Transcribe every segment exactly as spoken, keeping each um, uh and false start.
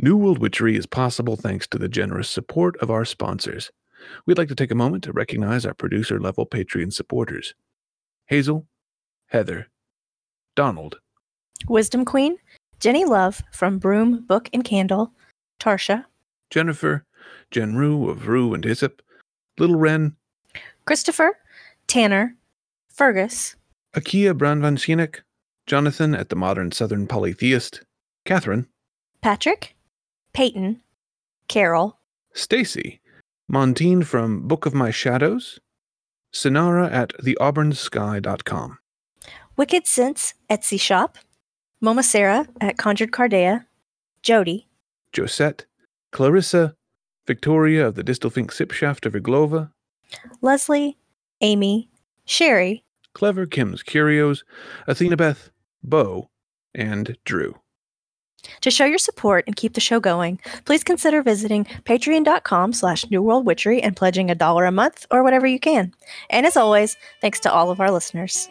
New World Witchery is possible thanks to the generous support of our sponsors. We'd like to take a moment to recognize our producer-level Patreon supporters. Hazel, Heather, Donald, Wisdom Queen, Jenny Love from Broom, Book, and Candle, Tarsha, Jennifer, Jen Rue of Rue and Hyssop, Little Wren, Christopher, Tanner, Fergus, Akia Branvanchinek, Jonathan at the Modern Southern Polytheist, Catherine, Patrick, Peyton, Carol, Stacy, Montine from Book of My Shadows, Sinara at the auburn sky dot com, Wicked Sense Etsy Shop, Moma Sarah at Conjured Cardea, Jody, Josette, Clarissa, Victoria of the Distelfink Sipshaft of Iglova, Leslie, Amy, Sherry, Clever Kim's Curios, Athena Beth, Bo, and Drew. To show your support and keep the show going, please consider visiting patreon.com slash New World Witchery and pledging a dollar a month or whatever you can. And as always, thanks to all of our listeners.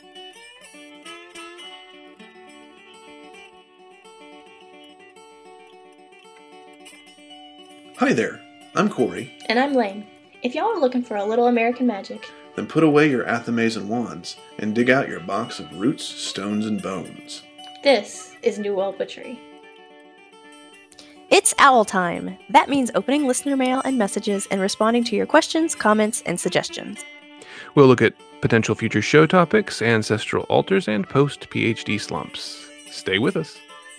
Hi there, I'm Corey. And I'm Lane. If y'all are looking for a little American magic, then put away your athames and wands and dig out your box of roots, stones, and bones. This is New World Witchery. It's owl time. That means opening listener mail and messages and responding to your questions, comments, and suggestions. We'll look at potential future show topics, ancestral altars, and post-PhD slumps. Stay with us.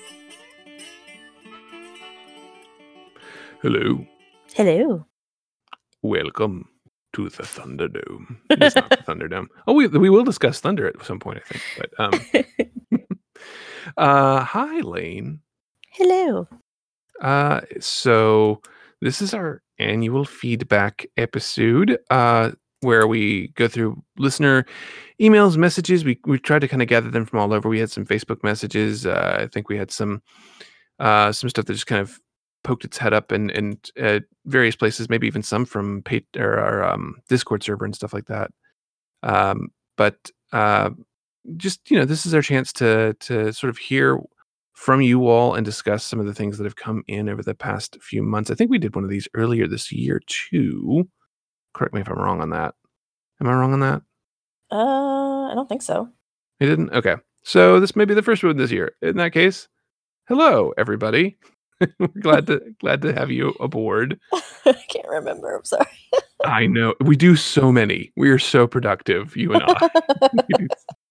Hello. Hello. Welcome to the Thunderdome. It's not the Thunderdome. Oh, we we will discuss Thunder at some point, I think. But um, uh, hi, Lane. Hello. Uh, so this is our annual feedback episode, uh, where we go through listener emails, messages. We we tried to kind of gather them from all over. We had some Facebook messages. Uh, I think we had some uh some stuff that just kind of poked its head up in in uh, various places. Maybe even some from pay- or our um, Discord server and stuff like that. Um, but uh, just you know, this is our chance to to sort of hear from you all and discuss some of the things that have come in over the past few months. I think we did one of these earlier this year too. Correct me if I'm wrong on that. Am I wrong on that? Uh, I don't think so. You didn't? Okay. So this may be the first one this year. In that case, hello everybody. We're glad to glad to have you aboard. I can't remember. I'm sorry. I know. We do so many. We are so productive, you and I.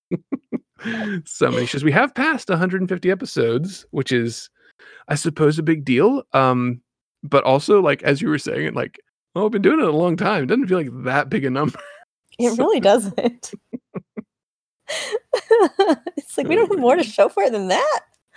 So many shows. We have passed one hundred fifty episodes, which is, I suppose, a big deal. Um, but also, like as you were saying, it like, oh, I've been doing it a long time. It doesn't feel like that big a number. It So- really doesn't. It's like we don't have more to show for it than that.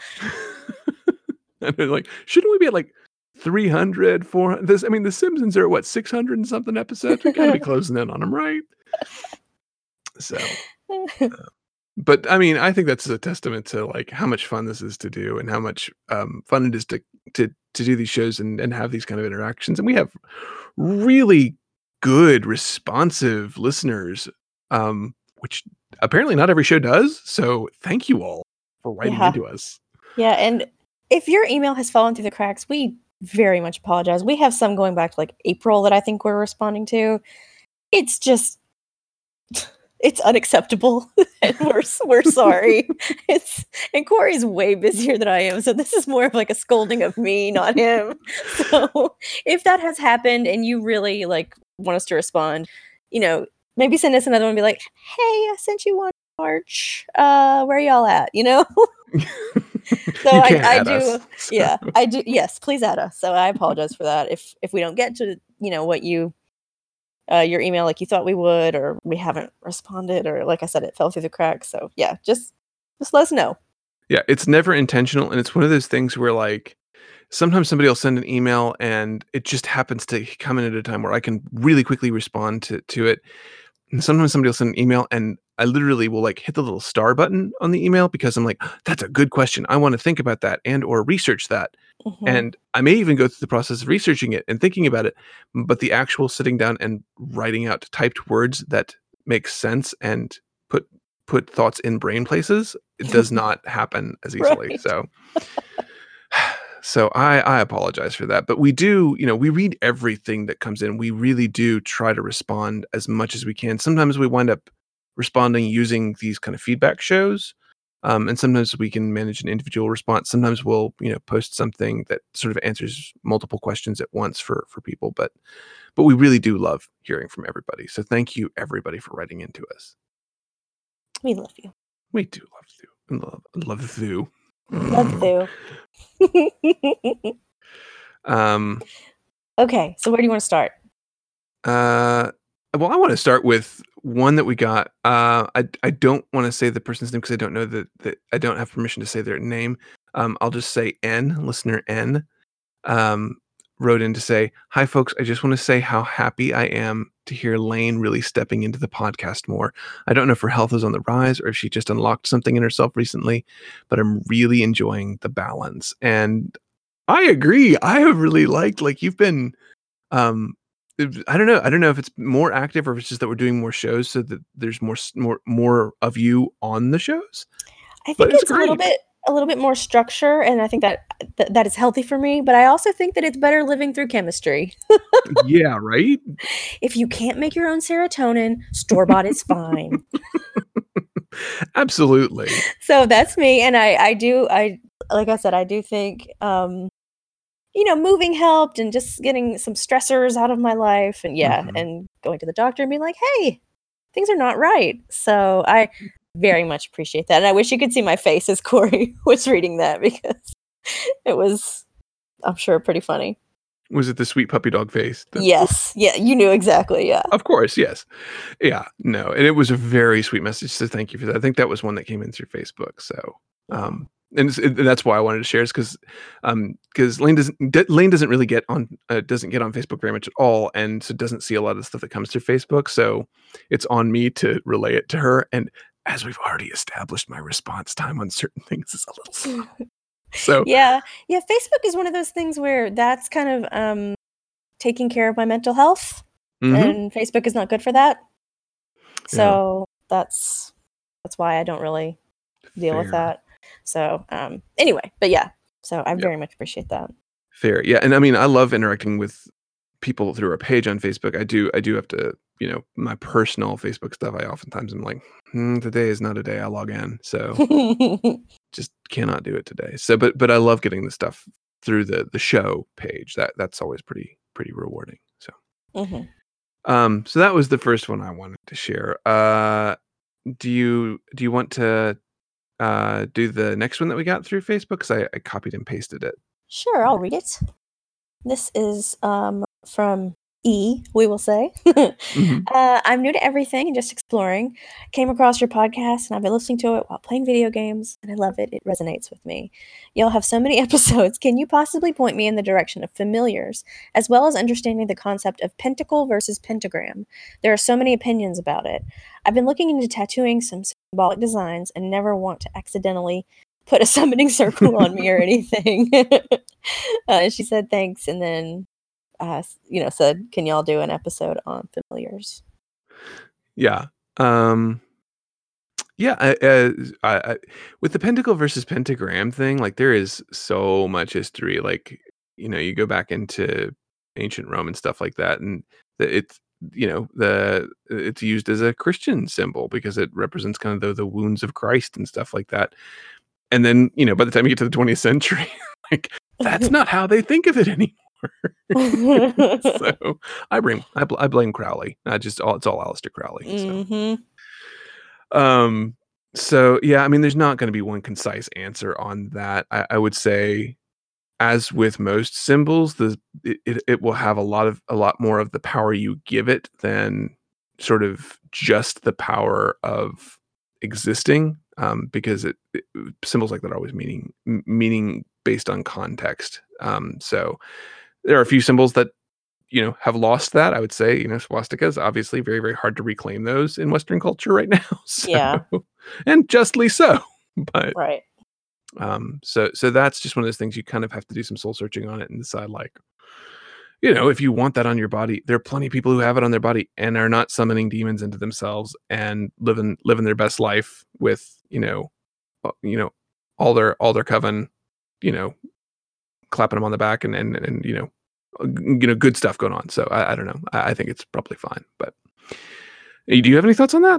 And they're like, shouldn't we be at like three hundred, four hundred? This, I mean, The Simpsons are at what, six hundred and something episodes? We gotta be closing in on them, right? So, uh, but I mean, I think that's a testament to like how much fun this is to do and how much um, fun it is to to to do these shows and, and have these kind of interactions. And we have really good, responsive listeners, um, which apparently not every show does. So thank you all for writing Yeah. into us. Yeah, and if your email has fallen through the cracks, we very much apologize. We have some going back to like April that I think we're responding to. It's just, it's unacceptable, and we're we're sorry. It's and Corey's way busier than I am, so this is more of like a scolding of me, not him. So if that has happened and you really like want us to respond, you know, maybe send us another one and be like, hey, I sent you one in March. Uh, where y'all at? You know? So You I, can't I add do, us, so. yeah, I do. Yes, please add us. So I apologize for that. If if we don't get to you know what you, uh, your email like you thought we would, or we haven't responded, or like I said, it fell through the cracks. So yeah, just just let us know. Yeah, it's never intentional, and it's one of those things where like sometimes somebody will send an email and it just happens to come in at a time where I can really quickly respond to to it. And sometimes somebody will send an email and I literally will like hit the little star button on the email because I'm like, that's a good question. I want to think about that and or research that. Mhm. And I may even go through the process of researching it and thinking about it, but the actual sitting down and writing out typed words that make sense and put put thoughts in brain places, it does not happen as easily. Right. So So I I apologize for that, but we do, you know, we read everything that comes in. We really do try to respond as much as we can. Sometimes we wind up responding using these kind of feedback shows. Um, and sometimes we can manage an individual response. Sometimes we'll, you know, post something that sort of answers multiple questions at once for for people. But but we really do love hearing from everybody. So thank you everybody for writing into us. We love you. We do love you. Love love you. Love you. Um. Okay, so where do you want to start? Uh. Well, I want to start with one that we got. Uh, I I don't want to say the person's name because I don't know that that I don't have permission to say their name. Um, I'll just say N, listener N. Um, wrote in to say, "Hi, folks. I just want to say how happy I am to hear Lane really stepping into the podcast more. I don't know if her health is on the rise or if she just unlocked something in herself recently, but I'm really enjoying the balance." And I agree. I have really liked, like, you've been, um, I don't know. I don't know if it's more active or if it's just that we're doing more shows so that there's more more more of you on the shows. I think But it's it's a little great. bit a little bit more structure, and I think that th- that is healthy for me. But I also think that it's better living through chemistry. Yeah, right? If you can't make your own serotonin, store bought is fine. Absolutely. So that's me, and I I do I like I said I do think um you know moving helped and just getting some stressors out of my life, and yeah, Mhm. and going to the doctor and being like, hey, things are not right. So I very much appreciate that, and I wish you could see my face as Corey was reading that because it was, I'm sure, pretty funny. Was it the sweet puppy dog face? The- Yes, yeah, you knew exactly. Yeah. Of course, yes. Yeah, no, and it was a very sweet message, so thank you for that. I think that was one that came in through Facebook, so, um, and it's, it, that's why I wanted to share is because, um, because Lane doesn't D- Lane doesn't really get on uh, doesn't get on Facebook very much at all, and so doesn't see a lot of the stuff that comes through Facebook. So it's on me to relay it to her, and as we've already established, my response time on certain things is a little slow. So Yeah, yeah. Facebook is one of those things where that's kind of um taking care of my mental health, mhm. and Facebook is not good for that. So that's that's why I don't really deal with Fair. that. So um anyway, but yeah, so I Yep. very much appreciate that. Fair. Yeah, and I mean, I love interacting with people through our page on Facebook. I do I do have to, you know, my personal Facebook stuff, I oftentimes am like, hmm, today is not a day I log in. So just cannot do it today. So but but I love getting the stuff through the the show page. That that's always pretty pretty rewarding. So Mhm. um so that was the first one I wanted to share. Uh do you do you want to uh do the next one that we got through Facebook? Because I, I copied and pasted it. Sure, I'll read it. This is um from E, we will say. Mhm. uh, I'm new to everything and just exploring. Came across your podcast and I've been listening to it while playing video games, and I love it. It resonates with me. Y'all have so many episodes. Can you possibly point me in the direction of familiars, as well as understanding the concept of pentacle versus pentagram? There are so many opinions about it. I've been looking into tattooing some symbolic designs and never want to accidentally put a summoning circle on me or anything. uh, she said thanks, and then uh, s- you know said, "Can y'all do an episode on familiars?" Yeah. Um Yeah, I, uh, I, I, with the pentacle versus pentagram thing, like there is so much history. Like, you know, you go back into ancient Rome and stuff like that, and the, it's you know the it's used as a Christian symbol because it represents kind of the, the wounds of Christ and stuff like that. And then you know, by the time you get to the twentieth century, like that's not how they think of it anymore. So I bring I, bl- I blame Crowley. I just all it's all Aleister Crowley. So. hmm Um, so yeah, I mean, there's not going to be one concise answer on that. I, I would say, as with most symbols, the it, it it will have a lot of a lot more of the power you give it than sort of just the power of existing. Um, because it, it symbols like that are always meaning m- meaning based on context. Um, so there are a few symbols that you know, have lost that. I would say, you know, swastikas obviously very, very hard to reclaim those in Western culture right now. So, Yeah. and justly so. But Right. um, so so that's just one of those things you kind of have to do some soul searching on it and decide, like, you know, if you want that on your body, there are plenty of people who have it on their body and are not summoning demons into themselves and living living their best life with, you know, uh, you know, all their all their coven, you know, clapping them on the back and and and you know, uh, g- you know, good stuff going on. So I, I don't know. I, I think it's probably fine. But uh, do you have any thoughts on that?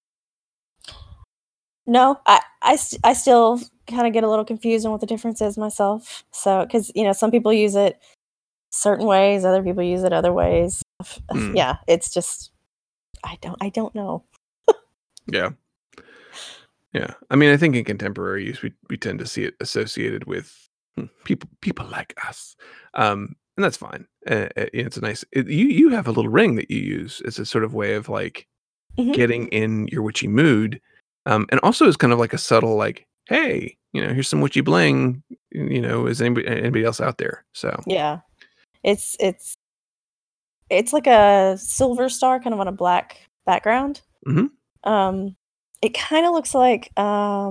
No, I I, st- I still kind of get a little confused on what the difference is myself. So, because you know, some people use it certain ways, other people use it other ways. F- Mm, Yeah, it's just I don't I don't know. yeah, yeah. I mean, I think in contemporary use, we we tend to see it associated with hmm, people people like us, um, and that's fine. Uh, uh, it's a nice. It, you you have a little ring that you use as a sort of way of like Mhm. getting in your witchy mood, um, and also is kind of like a subtle like, hey, you know, here's some witchy bling. You know, is anybody anybody else out there? So, Yeah, it's it's it's like a silver star kind of on a black background. mhm. Um, it kind of looks like um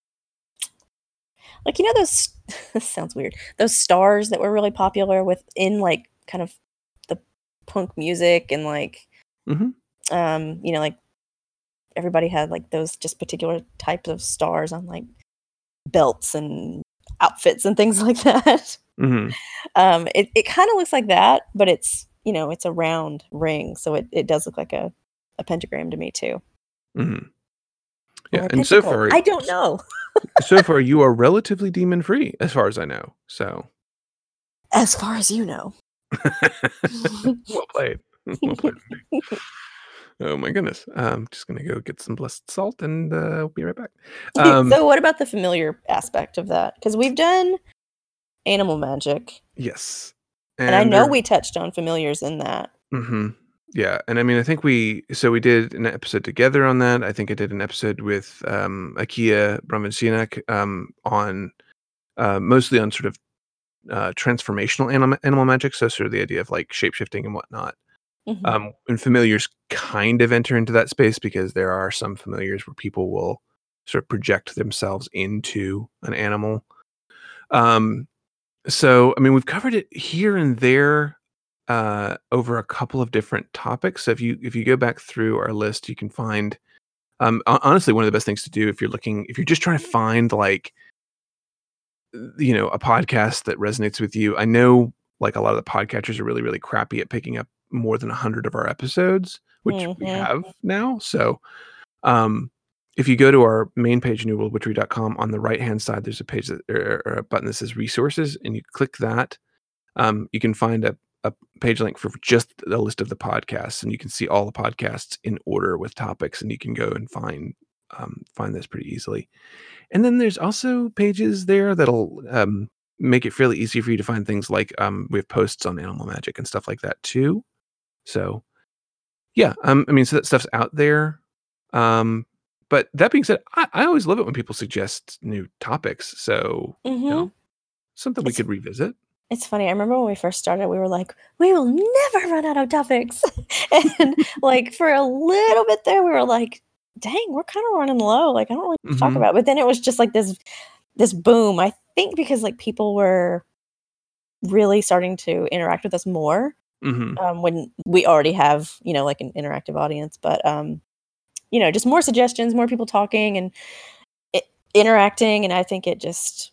like you know those this sounds weird. Those stars that were really popular within like kind of the punk music and like Mhm. um you know like everybody had like those just particular types of stars on like belts and outfits and things like that. Mhm. Um, it it kind of looks like that, but it's you know it's a round ring, so it, it does look like a, a pentagram to me too, Mhm. or Yeah, a and so pentacle. far I don't know. so far you are relatively demon free as far as I know. So, As far as you know. well played. Well played. Oh my goodness. I'm just gonna go get some blessed salt and uh, I'll be right back. Um, So what about the familiar aspect of that? Because we've done animal magic, yes, and I and know there. we touched on familiars in that. hmm Yeah, and I mean, I think we so we did an episode together on that. I think I did an episode with um, Akia Brahmancianak um, on uh, mostly on sort of uh, transformational animal animal magic. So sort of the idea of like shapeshifting and whatnot. Hmm. Um, and familiars kind of enter into that space because there are some familiars where people will sort of project themselves into an animal. Um, so, I mean, we've covered it here and there uh, over a couple of different topics. So if you if you go back through our list, you can find um, hon- honestly one of the best things to do if you're looking if you're just trying to find like you know a podcast that resonates with you. I know like a lot of the podcatchers are really really crappy at picking up more than a hundred of our episodes, which we Hmm. have now. So um, if you go to our main page, new world witchery dot com, on the right hand side, there's a page that, or, or a button that says resources, and you click that. Um, you can find a, a page link for just a list of the podcasts, and you can see all the podcasts in order with topics, and you can go and find um, find this pretty easily. And then there's also pages there that'll um, make it fairly easy for you to find things like um, we have posts on animal magic and stuff like that too. So yeah, um, I mean, so that stuff's out there. Um, but that being said, I, I always love it when people suggest new topics. So you Hmm. know, something we It's could revisit. It's funny. I remember when we first started, we were like, we will never run out of topics. And like for a little bit there, we were like, dang, we're kind of running low. Like, I don't really know what to talk hmm about. But then it was just like this this boom. I think because like people were really starting to interact with us more hmm um, when we already have, you know, like an interactive audience. But um, you know, just more suggestions, more people talking and i- interacting. And I think it just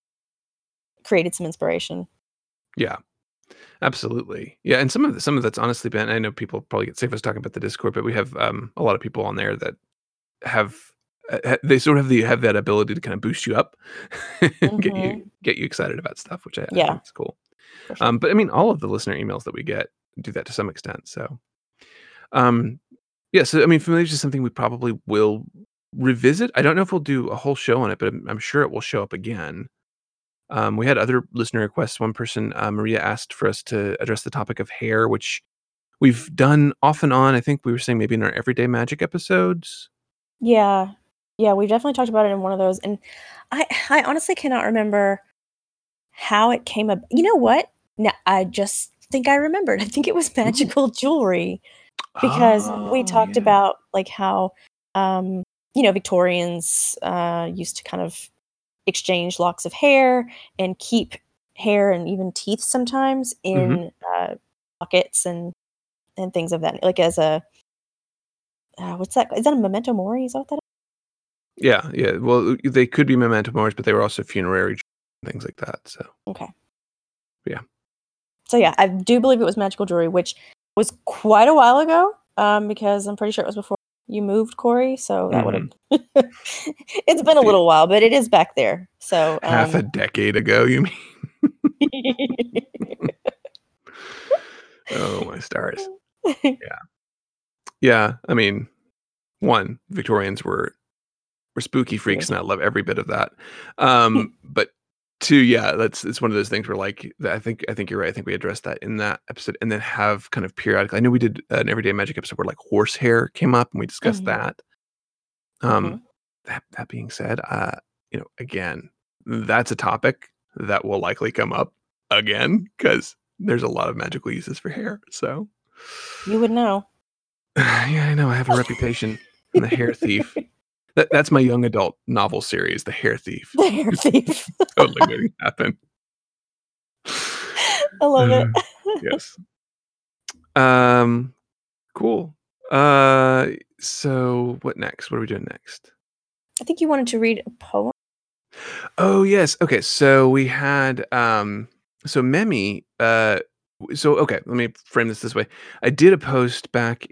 created some inspiration. Yeah. Absolutely. Yeah, and some of the, some of that's honestly been I know people probably get sick of us talking about the Discord, but we have um, a lot of people on there that have uh, ha- they sort of have the have that ability to kind of boost you up, get Hmm. you get you excited about stuff, which I, I Yeah, think is cool. for sure. Um, but I mean, all of the listener emails that we get do that to some extent. So, um, yeah. So I mean, familiars is something we probably will revisit. I don't know if we'll do a whole show on it, but I'm, I'm sure it will show up again. Um, we had other listener requests. One person, uh, Maria, asked for us to address the topic of hair, which we've done off and on. I think we were saying maybe in our everyday magic episodes. Yeah. Yeah, we've definitely talked about it in one of those, and I I honestly cannot remember how it came up. You know what? No, I just think I remembered. I think it was Ooh. magical jewelry because we Oh talked yeah. about like how um, you know, Victorians uh used to kind of exchange locks of hair and keep hair and even teeth sometimes hmm in uh pockets and and things of that like as a uh, what's that? Is that a memento mori? Is that what that Yeah, yeah. Well, they could be memento moris, but they were also funerary things like that. So is? Okay. Yeah. So yeah, I do believe it was Magical Jewelry, which was quite a while ago, um, because I'm pretty sure it was before you moved, Corey. So that would have. It's been a little while, but it is back there. So um, half a decade ago, you mean? Oh my stars! Yeah, yeah. I mean, one, Victorians were were spooky freaks, and I love every bit of that. Um, but two, yeah, that's it's one of those things where like I think I think you're right. I think we addressed that in that episode, and then have kind of periodically. I know we did an Everyday Magic episode where like horsehair came up, and we discussed Mhm. that. Um, Mhm. that that being said, uh, you know, again, that's a topic that will likely come up again because there's a lot of magical uses for hair. So, You would know. yeah, I know. I have a reputation. I'm the hair thief. That that's my young adult novel series, The Hair Thief. The hair thief. Totally going to happen. I love it. Yes. Um, cool. Uh, so what next? What are we doing next? I think you wanted to read a poem. Oh yes. Okay. So we had um. So Memi. Uh. So okay. Let me frame this this way. I did a post back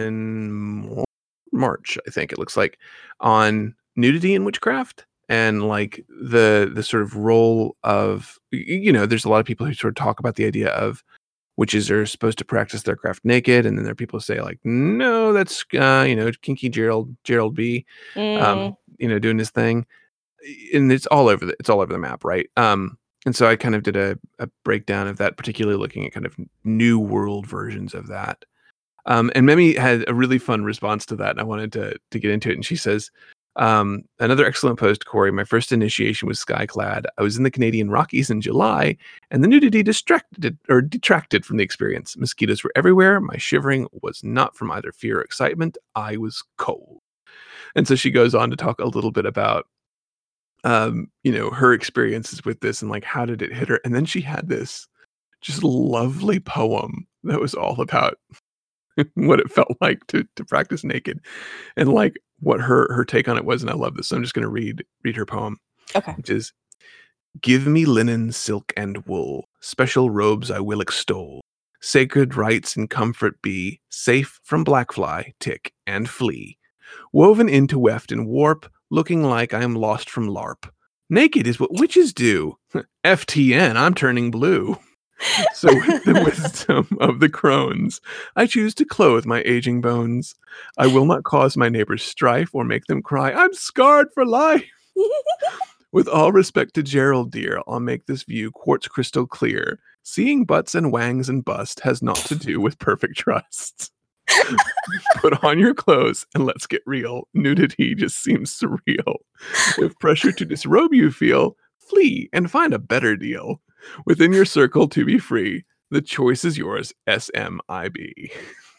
in March, I think it looks like, on nudity in witchcraft and like the the sort of role of y- you know. There's a lot of people who sort of talk about the idea of witches are supposed to practice their craft naked, and then there are people who say like, no, that's uh, you know, kinky Gerald Gerald B. Um, Mm. you know, doing his thing, and it's all over the it's all over the map, right? Um, and so I kind of did a, a breakdown of that, particularly looking at kind of new world versions of that. Um, and Memi had a really fun response to that, and I wanted to to get into it. And she says, um, another excellent post, Corey. My first initiation was Skyclad. I was in the Canadian Rockies in July, and the nudity distracted or detracted from the experience. Mosquitoes were everywhere. My shivering was not from either fear or excitement. I was cold. And so she goes on to talk a little bit about um, you know, her experiences with this and like how did it hit her. And then she had this just lovely poem that was all about what it felt like to to practice naked and like what her her take on it was. And I love this. So I'm just gonna read read her poem, Okay. which is give me linen, silk, and wool, special robes I will extol. Sacred rights and comfort be, safe from blackfly, tick, and flea. Woven into weft and warp, looking like I am lost from LARP. Naked is what witches do. F T N, I'm turning blue. So with the wisdom of the crones, I choose to clothe my aging bones. I will not cause my neighbors strife or make them cry, I'm scarred for life. With all respect to Gerald, dear, I'll make this view quartz crystal clear. Seeing butts and wangs and bust has naught to do with perfect trust. Put on your clothes and let's get real. Nudity just seems surreal. If pressure to disrobe you feel, flee and find a better deal. Within your circle to be free, the choice is yours, S M I B.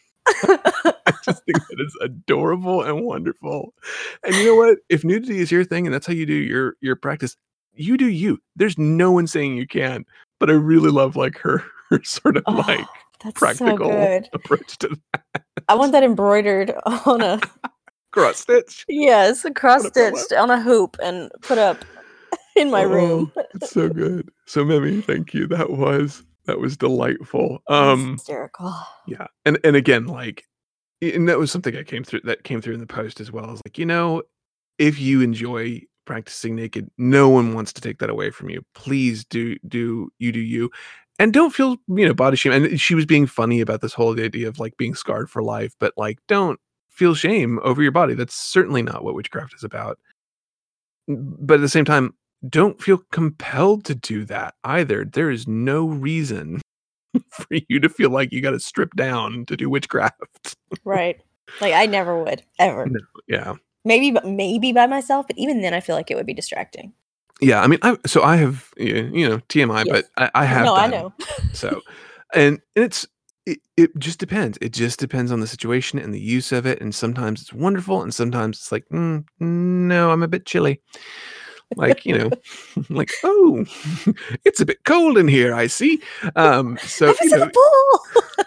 I just think that is adorable and wonderful. And you know what? If nudity is your thing and that's how you do your your practice, you do you. There's no one saying you can't. But I really love like her, her sort of Oh, like that's so practical good. approach to that. I want that embroidered on a Cross stitch. yes, cross On a pillow. stitched on a hoop and put up in my room. Oh, it's so good. So Mimi, thank you. That was that was delightful. That's Um hysterical. yeah. And and again, like and that was something I came through that came through in the post as well. I was like, you know, if you enjoy practicing naked, no one wants to take that away from you. Please do do you do you. And don't feel, you know, body shame. And she was being funny about this whole idea of like being scarred for life, but like don't feel shame over your body. That's certainly not what witchcraft is about. But at the same time, don't feel compelled to do that either. There is no reason for you to feel like you got to strip down to do witchcraft. Right. Like I never would ever. No, yeah. Maybe but maybe by myself, but even then I feel like it would be distracting. Yeah, I mean, I so I have y- you know T M I, Yes. but I, I have No, I done know. so, and and it's it, it just depends. It just depends on the situation and the use of it, and sometimes it's wonderful, and sometimes it's like, mm, no, I'm a bit chilly. Like you know, like oh, it's a bit cold in here. I see. Um, so I was you in know, a pool.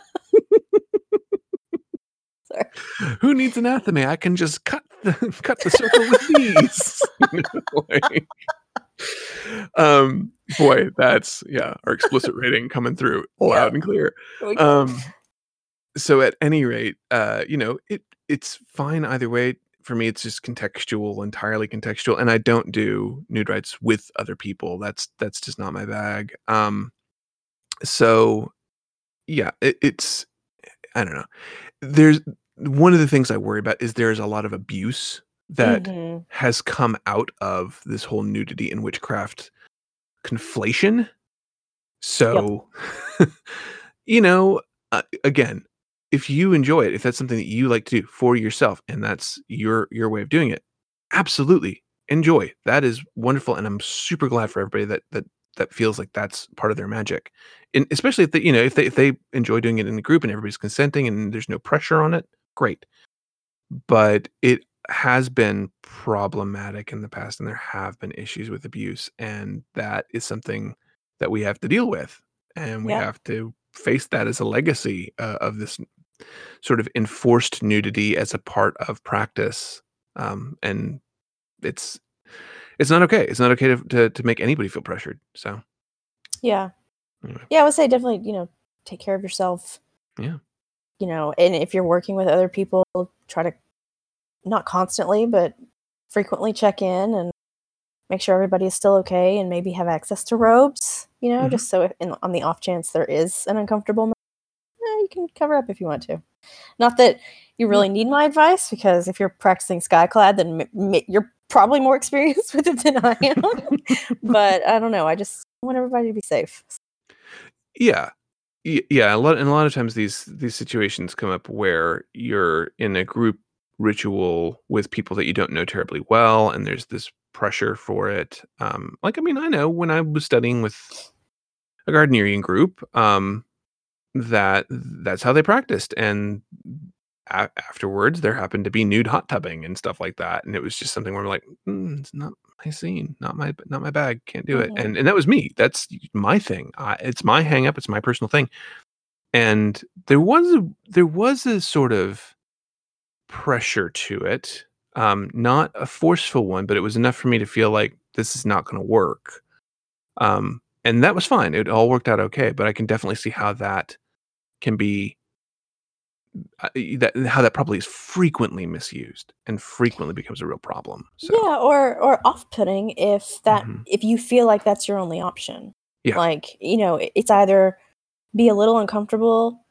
Sorry. who needs anatomy? I can just cut the cut the circle with these. You know, like, um, boy, that's yeah, our explicit rating coming through loud Yeah. and clear. We- Um, so at any rate, uh, you know, it it's fine either way. For me, it's just contextual, entirely contextual, and I don't do nude rights with other people. That's that's just not my bag. Um, so yeah, it, it's I don't know. There's one of the things I worry about is there's a lot of abuse that Mhm. has come out of this whole nudity and witchcraft conflation. So, you know, uh, again, if you enjoy it, if that's something that you like to do for yourself and that's your your way of doing it, absolutely enjoy. That is wonderful, and I'm super glad for everybody that that that feels like that's part of their magic. And especially if they, you know, if they if they enjoy doing it in the group and everybody's consenting and there's no pressure on it, great. But it has been problematic in the past, and there have been issues with abuse, and that is something that we have to deal with, and we Yeah. have to face that as a legacy uh, of this sort of enforced nudity as a part of practice. Um, and it's it's not okay. It's not okay to to, to make anybody feel pressured. So Yeah. anyway, Yeah, I would say definitely, you know, take care of yourself. yeah, You know, and if you're working with other people, try to not constantly, but frequently check in and make sure everybody is still okay and maybe have access to robes, you know, Mhm. just so if in, on the off chance there is an uncomfortable moment, eh, you can cover up if you want to. Not that you really need my advice, because if you're practicing Skyclad, then m- m- you're probably more experienced with it than I am. But I don't know. I just want everybody to be safe. Yeah. Y- Yeah, a lot and a lot of times these these situations come up where you're in a group ritual with people that you don't know terribly well, and there's this pressure for it. Um, like, I mean, I know when I was studying with a Gardnerian group, um, that that's how they practiced, and a- afterwards there happened to be nude hot tubbing and stuff like that, and it was just something where I'm like, mm, it's not my scene, not my not my bag, can't do it, Mhm. and and that was me. That's my thing. I, it's my hang up. It's my personal thing. And there was a there was a sort of pressure to it, um, not a forceful one, but it was enough for me to feel like this is not gonna work. Um, and that was fine. It all worked out okay, but I can definitely see how that can be uh, y that how that probably is frequently misused and frequently becomes a real problem. So, Yeah, or or off-putting if that mhm. if you feel like that's your only option. Yeah. Like, you know, it- it's either be a little uncomfortable,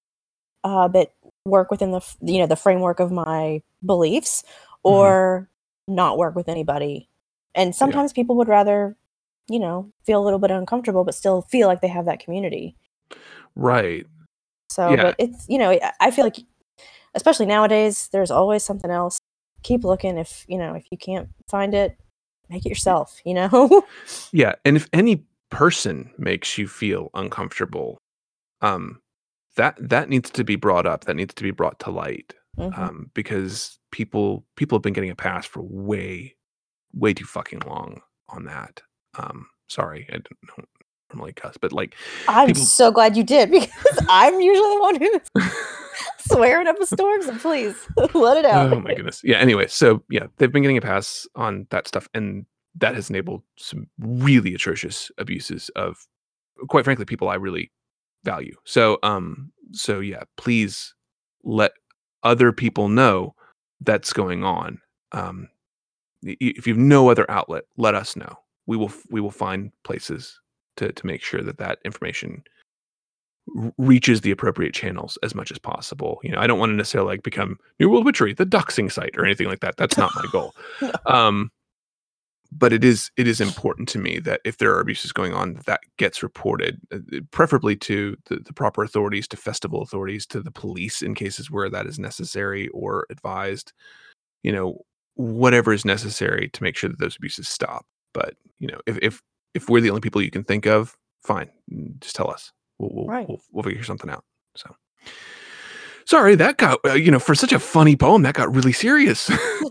uh, but work within the f- you know the framework of my beliefs, Mhm. or not work with anybody. And Yeah. sometimes people would rather, you know, feel a little bit uncomfortable, but still feel like they have that community. Right. So, Yeah. but it's you know, I I feel like, especially nowadays, there's always something else. Keep looking. If you know, if you can't find it, make it yourself. You know. Yeah, and if any person makes you feel uncomfortable, um, that that needs to be brought up. That needs to be brought to light, Hmm. um, because people people have been getting a pass for way way too fucking long on that. Um, sorry, I don't, don't normally cuss, but like I'm people. so glad you did, because I'm usually the one who's swearing up a storm. So please let it out. Oh my goodness. Yeah. Anyway, so yeah, they've been getting a pass on that stuff, and that has enabled some really atrocious abuses of, quite frankly, people I really value. So, um, so yeah, please let other people know that's going on. Um, i- if you have no other outlet, let us know. We will f- we will find places to to make sure that that information r- reaches the appropriate channels as much as possible. You know, I don't want to necessarily like become New World Witchery, the doxing site, or anything like that. That's not my goal. No. Um, but it is it is important to me that if there are abuses going on, that gets reported, uh, uh, preferably to the, the proper authorities, to festival authorities, to the police in cases where that is necessary or advised. You know, whatever is necessary to make sure that those abuses stop. But you know, if if if we're the only people you can think of, fine, mm, just tell us. We'll we'll Right. we'll, we'll figure something out. So sorry that got uh, you know for such a funny poem that got really serious.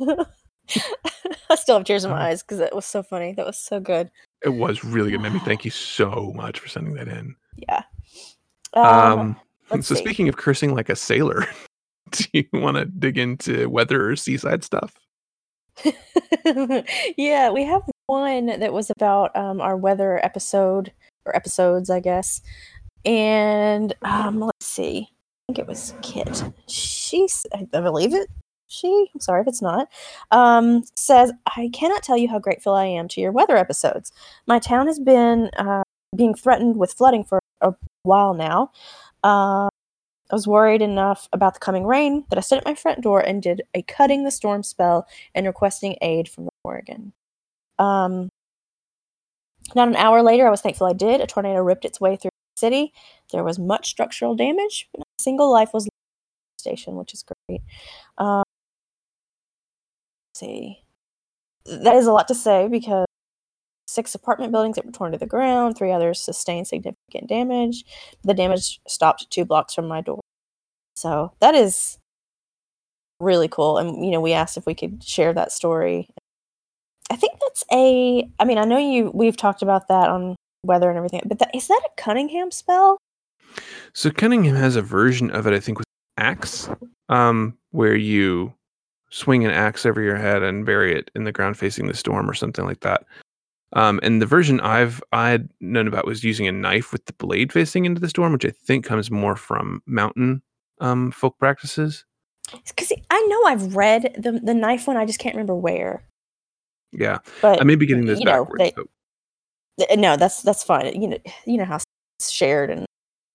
I still have tears in my eyes because it was so funny. That was so good. It was really good, Memmy. Thank you so much for sending that in. Yeah. Um, Um, let's so see. speaking of cursing like a sailor, do you want to dig into weather or seaside stuff? Yeah, we have one that was about um, our weather episode or episodes, I guess. And um, let's see. I think it was Kit. She's, I believe it. She, I'm sorry if it's not, um, says, I cannot tell you how grateful I am to your weather episodes. My town has been uh, being threatened with flooding for a while now. Uh, I was worried enough about the coming rain that I stood at my front door and did a cutting the storm spell and requesting aid from Oregon. Um, not an hour later, I was thankful I did. A tornado ripped its way through the city. There was much structural damage, but not a single life was lost at the station, which is great. Um, let's see. That is a lot to say because six apartment buildings that were torn to the ground, three others sustained significant damage. The damage stopped two blocks from my door. So that is really cool. And, you know, we asked if we could share that story. I think that's a, I mean, I know you, we've talked about that on weather and everything, but that, is that a Cunningham spell? So Cunningham has a version of it, I think, with axe, um, where you swing an axe over your head and bury it in the ground facing the storm or something like that. Um, and the version I've I'd known about was using a knife with the blade facing into the storm, which I think comes more from mountain um, folk practices. Because I know I've read the the knife one, I just can't remember where. Yeah, but I may be getting this you know, backwards. they, so. th- no, that's that's fine. You know, you know how it's shared, and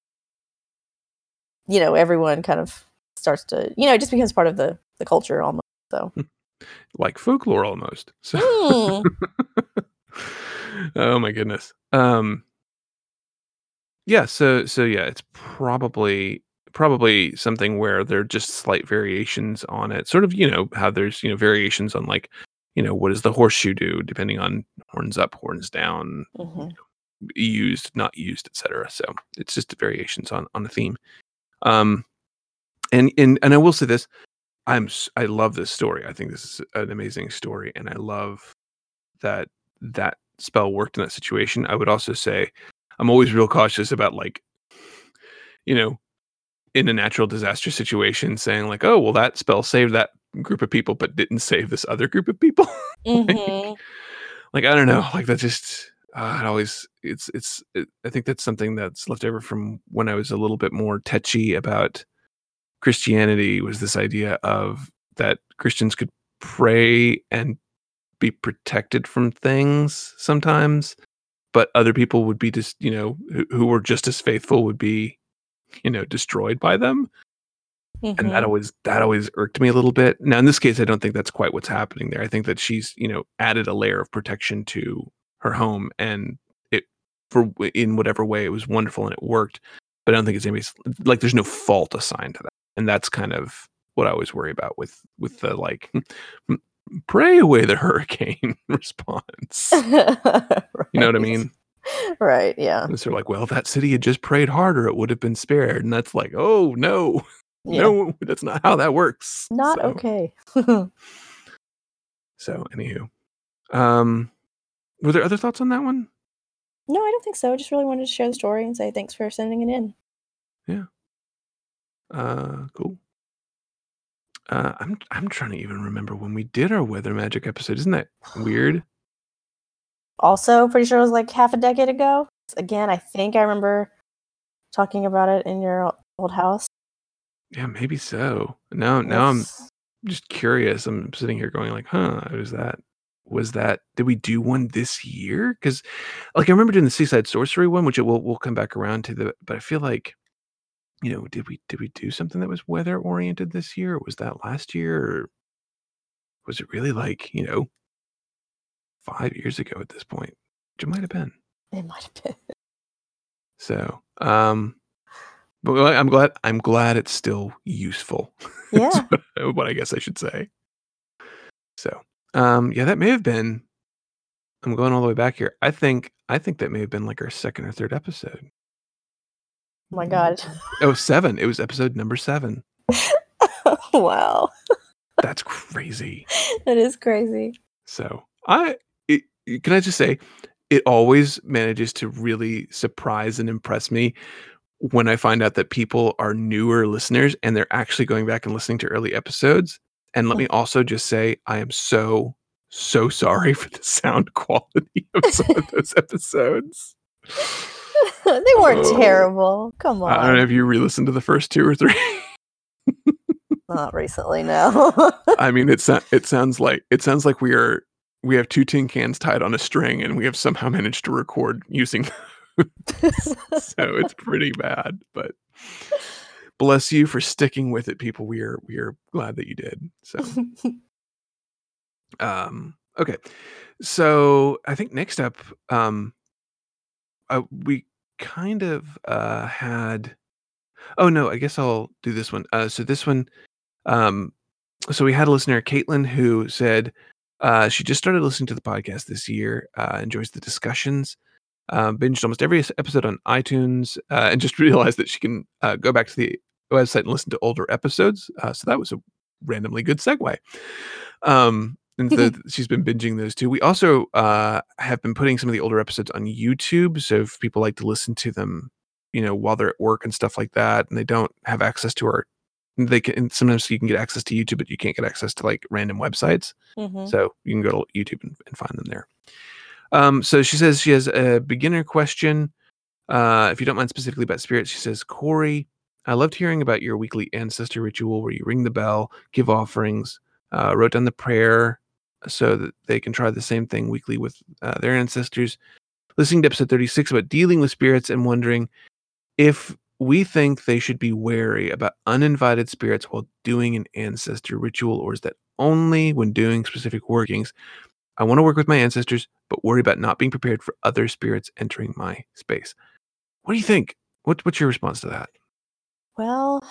you know everyone kind of starts to, you know, it just becomes part of the the culture almost. So, like folklore almost. So. Mm. Oh my goodness. Um. Yeah. So so yeah, it's probably probably something where there are just slight variations on it. Sort of, you know, how there's, you know, variations on like, you know, what does the horseshoe do depending on horns up, horns down, Mhm. used, not used, et cetera. So it's just variations on on the theme. Um, and and and I will say this, I'm s- I love this story. I think this is an amazing story, and I love that that spell worked in that situation. I would also say I'm always real cautious about like, you know, in a natural disaster situation, saying like, oh, well, that spell saved that group of people, but didn't save this other group of people. like, Mhm. like, I don't know, like that just uh, it always it's it's it, I think that's something that's left over from when I was a little bit more touchy about Christianity, was this idea of that Christians could pray and be protected from things sometimes, but other people would be just, you know, who, who were just as faithful would be, you know, destroyed by them. And that Mhm. always that always irked me a little bit. Now, in this case, I don't think that's quite what's happening there. I think that she's, you know, added a layer of protection to her home, and it for in whatever way it was wonderful and it worked. But I don't think it's anybody's like there's no fault assigned to that, and that's kind of what I always worry about with with the like pray away the hurricane response. You know what I mean? Right. Yeah. And they're like, well, if that city had just prayed harder, it would have been spared. And that's like, oh no. Yeah. No, that's not how that works. Not so, okay. So, anywho, um, were there other thoughts on that one? No, I don't think so. I just really wanted to share the story and say thanks for sending it in. Yeah. Uh, cool. Uh, I'm I'm trying to even remember when we did our weather magic episode. Isn't that weird? Also, pretty sure it was like half a decade ago. Again, I think I remember talking about it in your old house. Yeah, maybe so. Now, now I'm It's- just curious. I'm sitting here going like, huh, was that was that did we do one this year? Because like I remember doing the Seaside Sorcery one, which it will we'll come back around to the but I feel like, you know, did we did we do something that was weather oriented this year? Or was that last year? Or was it really like, you know, five years ago at this point? Which it might have been. It might have been. So um but well, I'm glad I'm glad it's still useful. Is Yeah. what, what I guess I should say. So um yeah, that may have been I'm going all the way back here. I think I think that may have been like our second or third episode. Oh my God. Oh, seven. It was episode number seven. Wow. That's crazy. That is crazy. So I it, it- can I just say it always manages to really surprise and impress me when I find out that people are newer listeners and they're actually going back and listening to early episodes. And let me also just say I am so so sorry for the sound quality of some of those episodes. They weren't Oh. terrible. Come on. I don't know if you re-listened to the first two or three. Not recently, no. I mean, it so- it sounds like it sounds like we are we have two tin cans tied on a string, and we have somehow managed to record using. So it's pretty bad, but bless you for sticking with it, people. We are we are glad that you did. So, um, okay, so I think next up, um, uh, we kind of uh had. Oh no, I guess I'll do this one. Uh, so this one, um, so we had a listener, Caitlin, who said uh, she just started listening to the podcast this year, uh, enjoys the discussions, um, binged almost every s- episode on iTunes, uh, and just realized that she can uh, go back to the website and listen to older episodes. Uh, so that was a randomly good segue. Um, and so she's been binging those too. We also uh, have been putting some of the older episodes on YouTube. So if people like to listen to them, you know, while they're at work and stuff like that, and they don't have access to our, they can sometimes you can get access to YouTube, but you can't get access to like random websites. Mhm. So you can go to YouTube and, and find them there. Um, so she says she has a beginner question. Uh, if you don't mind specifically about spirits, she says, Corey, I loved hearing about your weekly ancestor ritual where you ring the bell, give offerings, uh, wrote down the prayer so that they can try the same thing weekly with uh, their ancestors. Listening to episode thirty-six about dealing with spirits and wondering if we think they should be wary about uninvited spirits while doing an ancestor ritual, or is that only when doing specific workings? I want to work with my ancestors, but worry about not being prepared for other spirits entering my space. What do you think? What, what's your response to that? Well,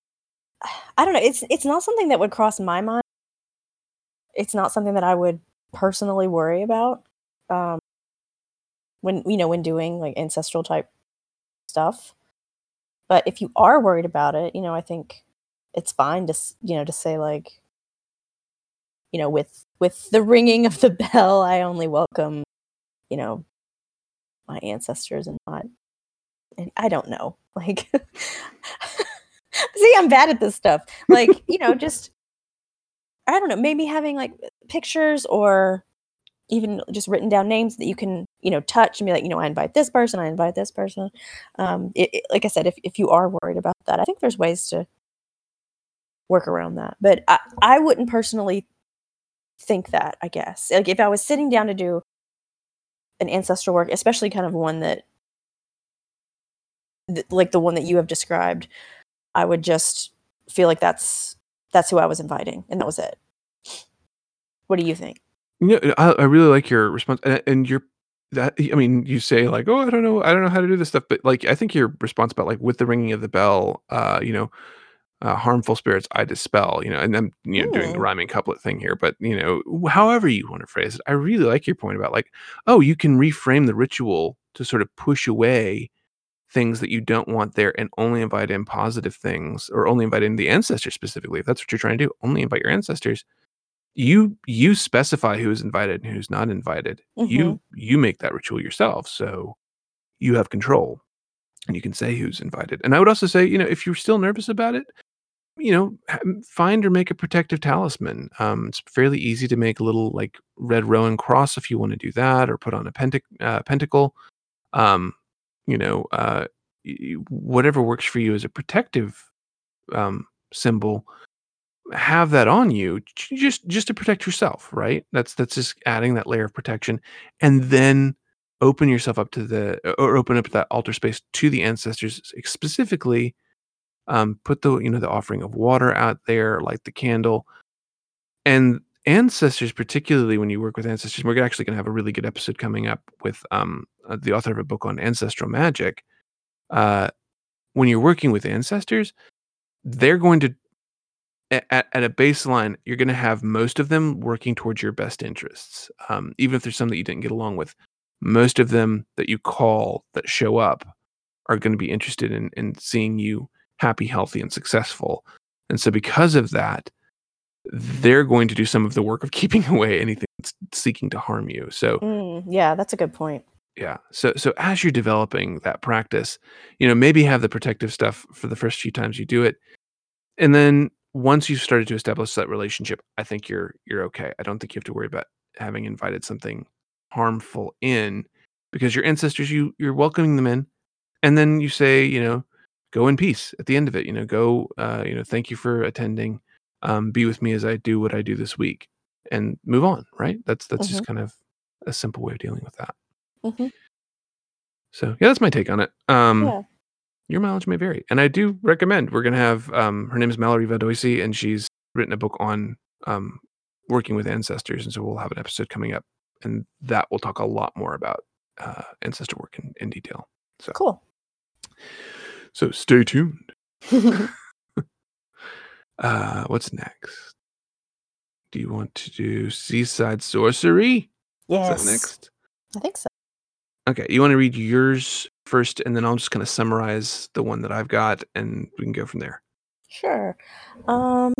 I don't know. It's it's not something that would cross my mind. It's not something that I would personally worry about. Um, when you know when doing like ancestral type stuff. But if you are worried about it, you know, I think it's fine to s- you know to say like, you know, with with the ringing of the bell, I only welcome, you know, my ancestors and not. And I don't know, like. See, I'm bad at this stuff. Like, you know, just I don't know, maybe having like pictures or even just written down names that you can, you know, touch and be like, you know, I invite this person, I invite this person. Um, it, it- like I said, if, if you are worried about that, I think there's ways to work around that. But I, I wouldn't personally think that, I guess. Like if I was sitting down to do an ancestral work, especially kind of one that, th- like the one that you have described, I would just feel like that's that's who I was inviting, and that was it. What do you think? Yeah, I, I really like your response, and, and your that. I mean, you say like, "Oh, I don't know, I don't know how to do this stuff," but like, I think your response about like with the ringing of the bell, uh, you know, uh, harmful spirits I dispel, you know, and I'm you know doing the Hmm. rhyming couplet thing here, but you know, however you want to phrase it, I really like your point about like, oh, you can reframe the ritual to sort of push away things that you don't want there and only invite in positive things, or only invite in the ancestors specifically. If that's what you're trying to do, only invite your ancestors. You you specify who's invited and who's not invited. Hmm. You you make that ritual yourself, so you have control, and you can say who's invited. And I would also say, you know, if you're still nervous about it, you know, ha- find or make a protective talisman. Um, it's fairly easy to make a little like red Rowan cross if you want to do that, or put on a pentac- uh, pentacle. Um, you know, uh, y- y- whatever works for you as a protective um, symbol, have that on you j- just just to protect yourself, right? That's that's just adding that layer of protection, and then open yourself up to the or open up that altar space to the ancestors specifically. Um, put the you know the offering of water out there, light the candle, and ancestors, particularly when you work with ancestors. We're actually going to have a really good episode coming up with um uh, the author of a book on ancestral magic. Uh, when you're working with ancestors, they're going to at, at a baseline, you're going to have most of them working towards your best interests. Um, even if there's some that you didn't get along with, most of them that you call that show up are going to be interested in, in seeing you happy, healthy, and successful. And so, because of that, they're going to do some of the work of keeping away anything that's seeking to harm you. So, Mm, yeah, that's a good point. yeah. So, so as you're developing that practice, you know, maybe have the protective stuff for the first few times you do it. And then once you've started to establish that relationship, I think you're you're okay. I don't think you have to worry about having invited something harmful in, because your ancestors, you you're welcoming them in, and then you say, you know, go in peace at the end of it. You know, go, uh, you know, thank you for attending. Um, be with me as I do what I do this week, and move on. Right? That's that's Mhm. just kind of a simple way of dealing with that. Mhm. So yeah, that's my take on it. Um, Yeah. Your mileage may vary, and I do recommend. We're gonna have um, her name is Mallory Valdoisi, and she's written a book on um, working with ancestors, and so we'll have an episode coming up, and that will talk a lot more about uh, ancestor work in, in detail. So, Cool. so stay tuned. Uh, what's next? Do you want to do Seaside Sorcery? Yes. Is that next? I think so. Okay, you want to read yours first, and then I'll just kind of summarize the one that I've got, and we can go from there. Sure. Um.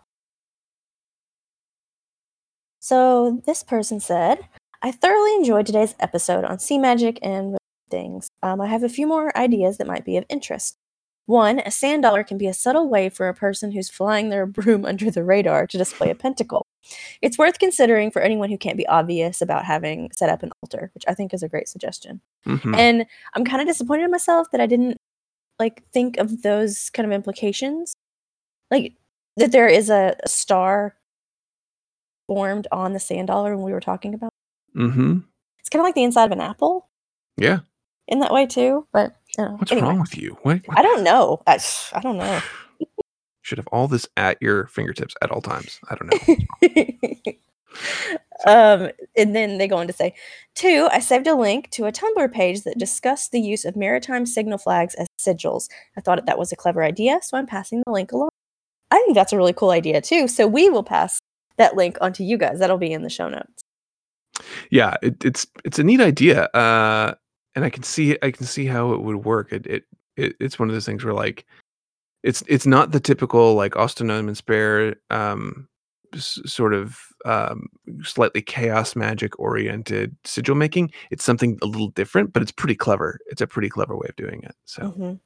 So this person said, I thoroughly enjoyed today's episode on sea magic and related things. Um, I have a few more ideas that might be of interest. One, a sand dollar can be a subtle way for a person who's flying their broom under the radar to display a pentacle. It's worth considering for anyone who can't be obvious about having set up an altar, which I think is a great suggestion. Mhm. And I'm kind of disappointed in myself that I didn't like think of those kind of implications. Like that there is a, a star formed on the sand dollar when we were talking about. Mm-hmm. It's kind of like the inside of an apple Yeah. in that way too. But you know, What's anyway, wrong with you? What? what? I don't know. I, I don't know. Should have all this at your fingertips at all times. I don't know. um, and then they go on to say, two, I saved a link to a Tumblr page that discussed the use of maritime signal flags as sigils. I thought that was a clever idea, so I'm passing the link along. I think that's a really cool idea too. So we will pass that link onto you guys. That'll be in the show notes. Yeah, it, it's it's a neat idea, uh, and I can see I can see how it would work. It, it it it's one of those things where like it's it's not the typical like Osternom and Spare um, s- sort of um, slightly chaos magic oriented sigil making. It's something a little different, but it's pretty clever. It's a pretty clever way of doing it. So. Mhm.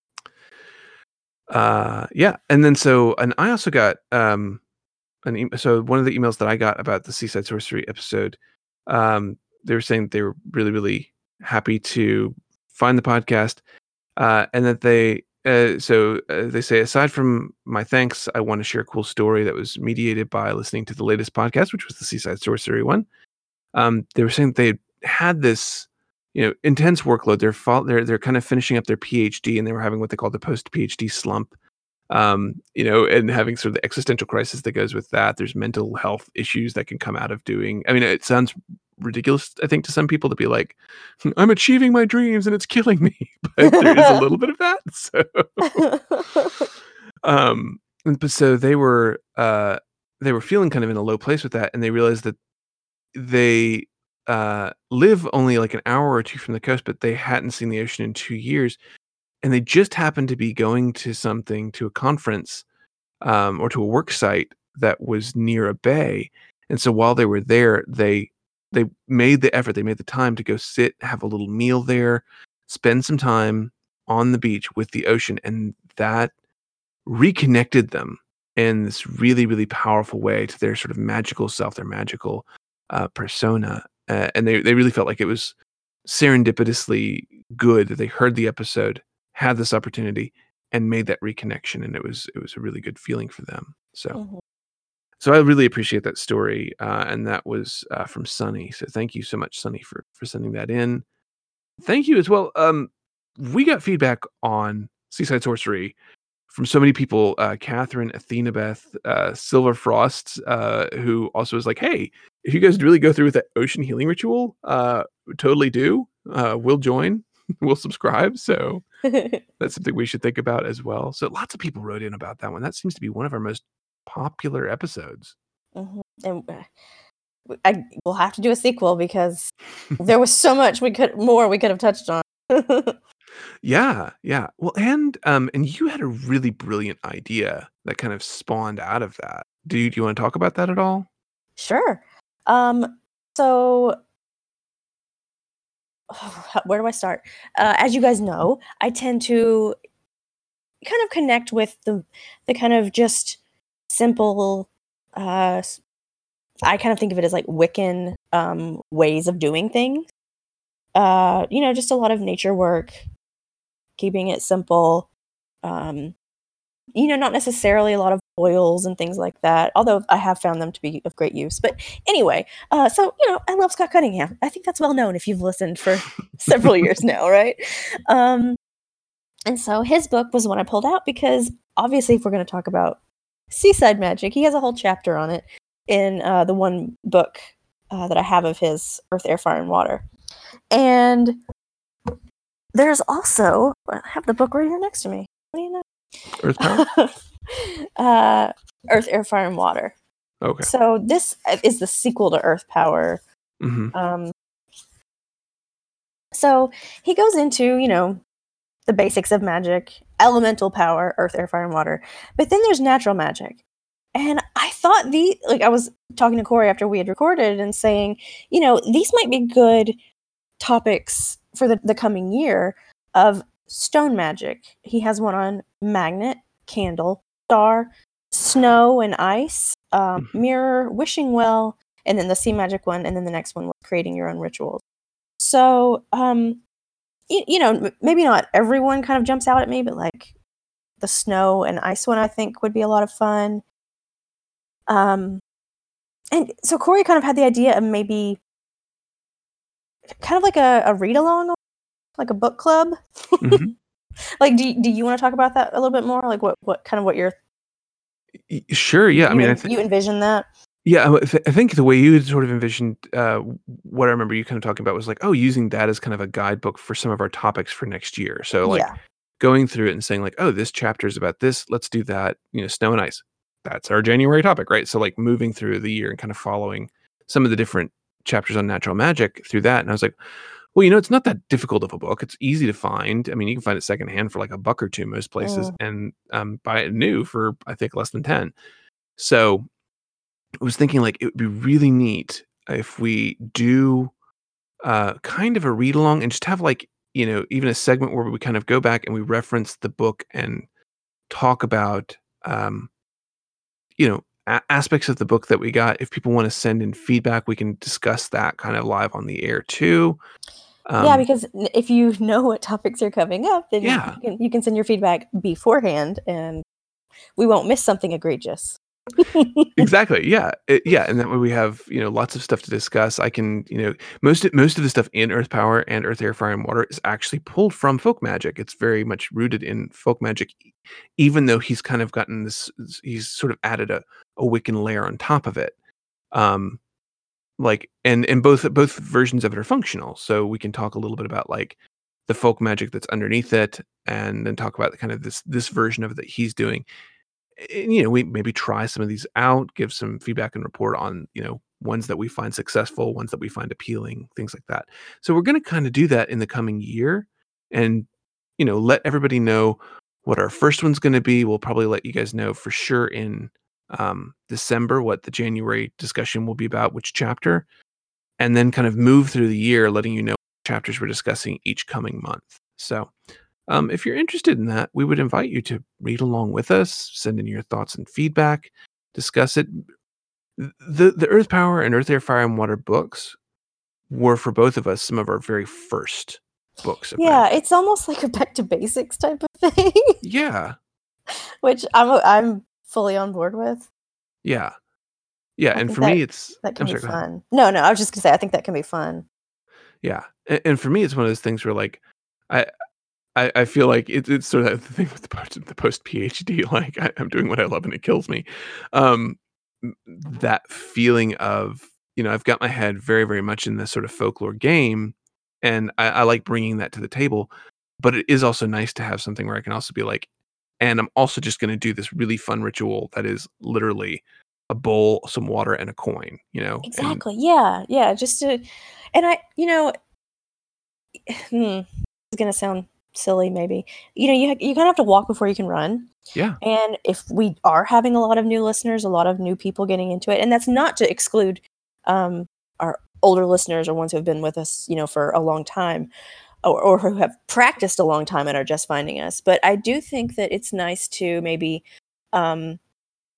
Uh, yeah, and then so and I also got um an e- so one of the emails that I got about the Seaside Sorcery episode, um, they were saying that they were really really happy to find the podcast, uh, and that they uh, so uh, they say aside from my thanks, I want to share a cool story that was mediated by listening to the latest podcast, which was the Seaside Sorcery one. Um, they were saying that they had this you know intense workload. They're fol- they're they're kind of finishing up their PhD, and they were having what they call the post PhD slump, um, you know, and having sort of the existential crisis that goes with that. There's mental health issues that can come out of doing. I mean, it sounds ridiculous, I think, to some people to be like, I'm achieving my dreams and it's killing me, but there is a little bit of that. So, um, but so they were, uh, they were feeling kind of in a low place with that, and they realized that they uh, live only like an hour or two from the coast, but they hadn't seen the ocean in two years, and they just happened to be going to something to a conference um, or to a work site that was near a bay. And so while they were there, they they made the effort, they made the time to go sit, have a little meal there, spend some time on the beach with the ocean, and that reconnected them in this really, really powerful way to their sort of magical self, their magical uh, persona. Uh, and they, they really felt like it was serendipitously good that they heard the episode, had this opportunity, and made that reconnection. And it was it was a really good feeling for them. So Mhm. so I really appreciate that story. Uh, and that was uh, from Sunny. So thank you so much, Sunny, for for sending that in. Thank you as well. Um, we got feedback on Seaside Sorcery from so many people, uh, Catherine, Athena Beth, uh, Silver Frost, uh, who also was like, hey, if you guys really go through with that ocean healing ritual, uh, totally do. Uh, we'll join, we'll subscribe. So that's something we should think about as well. So lots of people wrote in about that one. That seems to be one of our most popular episodes. Mhm. And uh, w- I will have to do a sequel because there was so much we could more we could have touched on. Yeah, yeah. Well, and um, and you had a really brilliant idea that kind of spawned out of that. Do you, do you want to talk about that at all? Sure. Um. So where do I start? Uh, as you guys know, I tend to kind of connect with the the kind of just simple, uh, s- I kind of think of it as like Wiccan um, ways of doing things. Uh, you know, just a lot of nature work, keeping it simple. Um, you know, not necessarily a lot of oils and things like that, although I have found them to be of great use. But anyway, uh, so, you know, I love Scott Cunningham. I think that's well known if you've listened for several years now, right? Um, and so his book was one I pulled out because obviously if we're going to talk about seaside magic, he has a whole chapter on it in uh, the one book uh, that I have of his, Earth, Air, Fire, and Water. And there's also, I have the book right here next to me. What do you know? Earth Power? uh, Earth, Air, Fire, and Water. Okay. So this is the sequel to Earth Power. Mm-hmm. Um, so he goes into, you know, the basics of magic, elemental power, Earth, Air, Fire, and Water. But then there's natural magic. And I thought the, like I was talking to Corey after we had recorded and saying, you know, these might be good topics for the, the coming year of stone magic. He has one on magnet, candle, star, snow and ice, um, Mhm. mirror, wishing well, and then the sea magic one, and then the next one was creating your own rituals. So, um, you, you know, m- maybe not everyone kind of jumps out at me, but like the snow and ice one, I think would be a lot of fun. Um, and so Corey kind of had the idea of maybe kind of like a, a read along, like a book club. Mhm. Like, do do you want to talk about that a little bit more? Like, what what kind of what you're Y- Sure. Yeah. I you mean, I en- think. you envision that? Yeah, I th- I think the way you had sort of envisioned uh, what I remember you kind of talking about was like, oh, using that as kind of a guidebook for some of our topics for next year. So like Yeah, going through it and saying like, oh, this chapter is about this. Let's do that. You know, snow and ice. That's our January topic, right? So like moving through the year and kind of following some of the different chapters on natural magic through that. And I was like, well, you know, it's not that difficult of a book. It's easy to find. I mean, you can find it secondhand for like a buck or two most places, mm, and um, buy it new for I think less than ten. So I was thinking like it would be really neat if we do uh, kind of a read along and just have like, you know, even a segment where we kind of go back and we reference the book and talk about, um, you know, a- aspects of the book that we got. If people want to send in feedback, we can discuss that kind of live on the air too. yeah. Um, Because n- if you know what topics are coming up, then you yeah, can you can send your feedback beforehand, and we won't miss something egregious. exactly. Yeah. It- yeah. And that way we have, you know, lots of stuff to discuss. I can, you know, most of, most of the stuff in Earth Power and Earth, Air, Fire, and Water is actually pulled from folk magic. It's very much rooted in folk magic, e- even though he's kind of gotten this, s- he's sort of added a, a Wiccan layer on top of it. Um, like, and, and both, both versions of it are functional. So we can talk a little bit about like the folk magic that's underneath it and then talk about kind of this, this version of it that he's doing. And, you know, we maybe try some of these out, give some feedback and report on, you know, ones that we find successful, ones that we find appealing, things like that. So we're going to kind of do that in the coming year and, you know, let everybody know what our first one's going to be. We'll probably let you guys know for sure in um, December what the January discussion will be about, which chapter, and then kind of move through the year, letting you know what chapters we're discussing each coming month. So, um, if you're interested in that, we would invite you to read along with us, send in your thoughts and feedback, discuss it. The the Earth Power and Earth, Air, Fire, and Water books were for both of us some of our very first books of Yeah, magic. it's almost like a back to basics type of thing, Yeah, which I'm I'm fully on board with. yeah, yeah. I And think for me, that it's that can I'm be sorry. Go ahead. fun. No, no, I was just gonna say I think that can be fun. Yeah, and, and for me, it's one of those things where like I I, I feel like it's it's sort of the thing with the post the post PhD. Like I, I'm doing what I love and it kills me. Um, m- that feeling of you know I've got my head very very much in this sort of folklore game, and I, I like bringing that to the table. But it is also nice to have something where I can also be like, and I'm also just going to do this really fun ritual that is literally a bowl, some water, and a coin. You know, and Exactly. Yeah, yeah. Just to, and I, you know, hmm, it's gonna sound silly, maybe. You know, you ha- you kind of have to walk before you can run. yeah, And if we are having a lot of new listeners, a lot of new people getting into it, and that's not to exclude um, our older listeners or ones who have been with us, you know, for a long time, or, or who have practiced a long time and are just finding us. But I do think that it's nice to maybe um,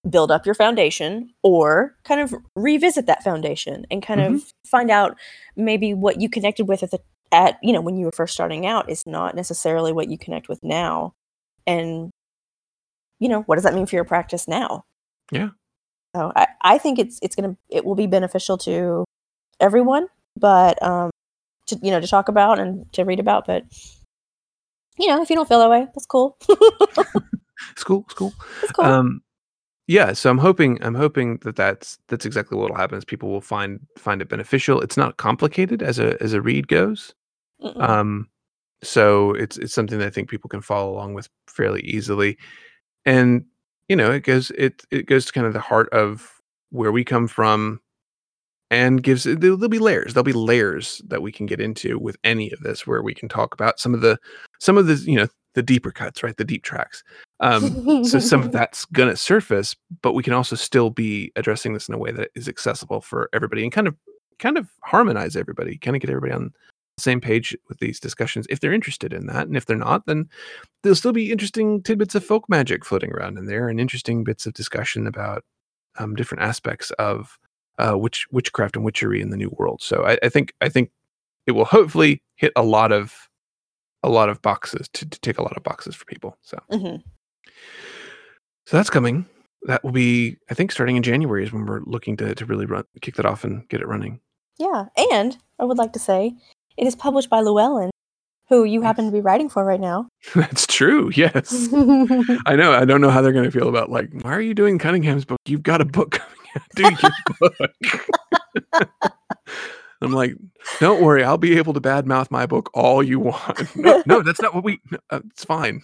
build up your foundation or kind of revisit that foundation and kind Mhm. of find out maybe what you connected with at the at you know when you were first starting out is not necessarily what you connect with now, and you know what does that mean for your practice now. Yeah. So I, I think it's it's gonna it will be beneficial to everyone, but um to you know to talk about and to read about, but you know if you don't feel that way, that's cool. It's cool. It's cool. It's cool. Um, yeah. So I'm hoping I'm hoping that that's that's exactly what will happen. Is people will find find it beneficial. It's not complicated as a as a read goes. Mm-mm. Um, so it's it's something that I think people can follow along with fairly easily. And you know, it goes it it goes to kind of the heart of where we come from, and gives there'll, there'll be layers. There'll be layers that we can get into with any of this, where we can talk about some of the some of the you know the deeper cuts, right? The deep tracks. Um, so some of that's gonna surface, but we can also still be addressing this in a way that is accessible for everybody, and kind of kind of harmonize everybody, kind of get everybody on the same page with these discussions if they're interested in that. And if they're not, then there'll still be interesting tidbits of folk magic floating around in there, and interesting bits of discussion about um, different aspects of uh, witch, witchcraft and witchery in the New World. So I, I think I think it will hopefully hit a lot of a lot of boxes to, to tick a lot of boxes for people. So Mhm. so that's coming. That will be, I think, starting in January is when we're looking to to really run kick that off and get it running. Yeah, and I would like to say it is published by Llewellyn, who you happen to be writing for right now. That's true. Yes, I know. I don't know how they're going to feel about, like, why are you doing Cunningham's book? You've got a book coming out. Do your book. I'm like, don't worry, I'll be able to badmouth my book all you want. No, no, that's not what we. No, uh, it's fine.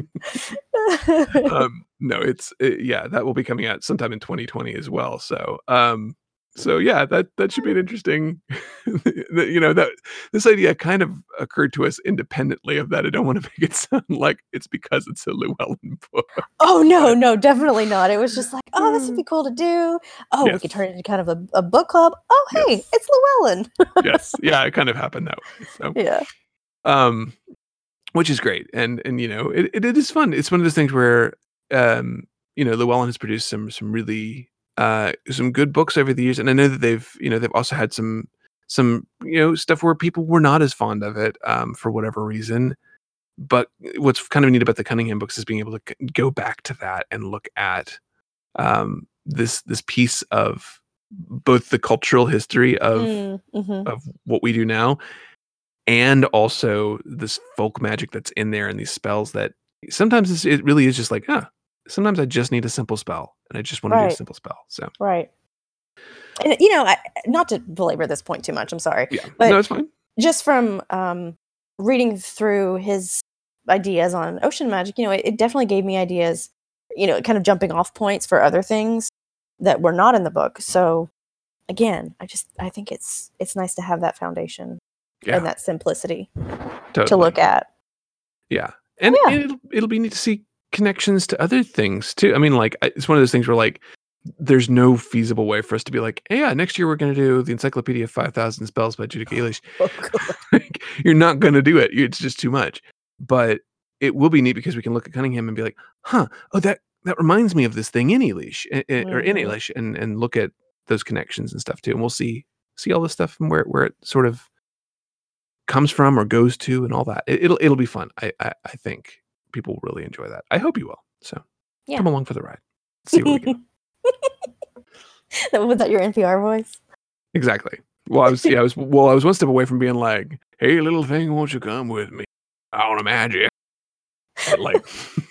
um, no, it's it, yeah, that will be coming out sometime in twenty twenty as well. So, um, so yeah, that that should be an interesting. that, you know that this idea kind of occurred to us independently of that. I don't want to make it sound like it's because it's a Llewellyn book. Oh no, no, definitely not. It was just like, oh, this would be cool to do. Oh, we Yes. could turn it into kind of a, a book club. Oh, hey, Yes. it's Llewellyn. Yes, yeah, it kind of happened that way. So, Yeah. um, which is great, and and you know, it, it it is fun. It's one of those things where, um, you know, Llewellyn has produced some some really uh some good books over the years, and I know that they've you know they've also had some some you know stuff where people were not as fond of it um for whatever reason. But what's kind of neat about the Cunningham books is being able to c- go back to that and look at um this this piece of both the cultural history of Mm, mhm. of what we do now, and also this folk magic that's in there, and these spells that sometimes it's, it really is just like, huh, sometimes I just need a simple spell, and I just want to do a Right. simple spell. So Right. And you know, I, not to belabor this point too much, I'm sorry. yeah, But no, it's fine. just from um, reading through his ideas on ocean magic, you know, it, it definitely gave me ideas, you know, kind of jumping off points for other things that were not in the book. So again, I just I think it's it's nice to have that foundation Yeah, and that simplicity totally. to look at. Yeah, and, Yeah. and it'll it'll be neat to see connections to other things too. I mean, like I- it's one of those things where like there's no feasible way for us to be like, hey, yeah, next year we're going to do the Encyclopedia of five thousand Spells by Judy Gaelish. Oh, God. Like, you're not going to do it. It's just too much. But it will be neat because we can look at Cunningham and be like, huh, oh, that that reminds me of this thing in Elish eh, eh, or in Mhm. Elish, and and look at those connections and stuff too. And we'll see see all this stuff and where where it sort of comes from or goes to and all that. It, it'll it'll be fun. I, I I think people will really enjoy that. I hope you will. So Yeah. come along for the ride. See where we go. Was that your N P R voice? Exactly. Well, I was yeah, I was well, I was one step away from being like, "Hey, little thing, won't you come with me? I want to magic." But like,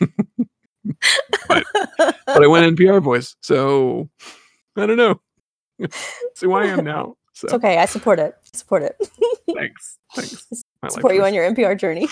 but but I went N P R voice, so I don't know. It's who I am now. So It's okay. I support it. I support it. thanks, thanks. My life Support you choice. on your N P R journey.